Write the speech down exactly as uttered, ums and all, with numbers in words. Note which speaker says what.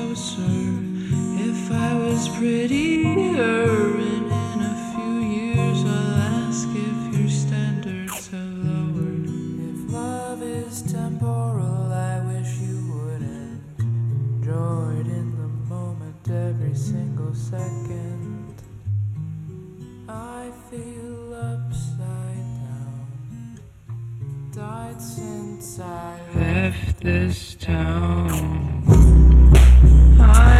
Speaker 1: closer. If I was prettier, and in a few years I'll ask if your standards have lowered. If love is temporal, I wish you would enjoy it in the moment, every single second. I feel upside down, died since I left this town. I